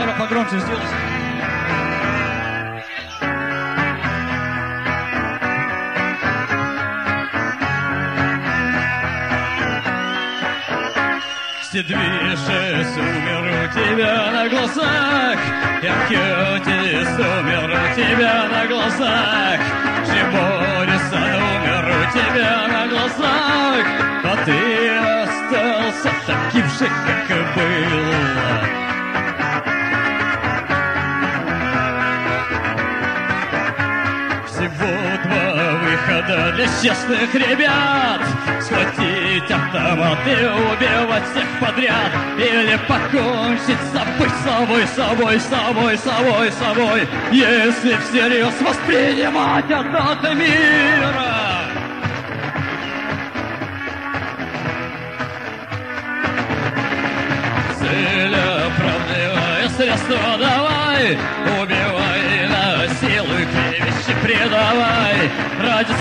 Надо погромче сделать. Все движешь, умер у тебя на глазах. Я Кьютис умер у тебя на глазах. Шиборисан умер у тебя на глазах. А ты остался таким же, как и был. Всего два выхода для честных ребят: схватить автомат и убивать всех подряд, или покончить с собой, если всерьез воспринимать одно мира. Цель оправдывая средства давай, убивай, насилуй, клевещи предавай. Ради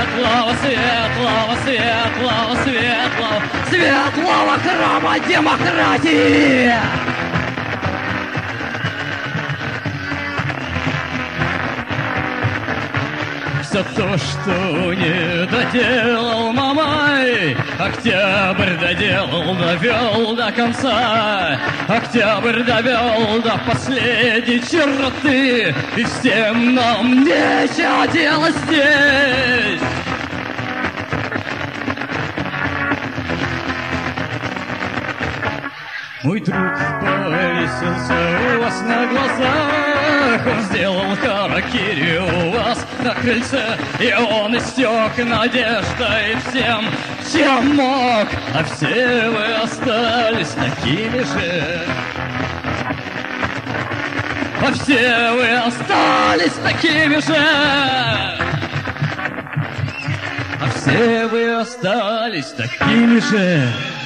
светлого храма демократии. Все то, что не доделал Мамай, Октябрь доделал, довел до конца. Октябрь довел до последней черты, и всем нам нечего делать здесь. Мой друг повесился у вас на глазах. Он сделал харакири у вас на крыльце, и он истек надеждой всем, чем мог. А все вы остались такими же. А все вы остались такими же. А все вы остались такими же.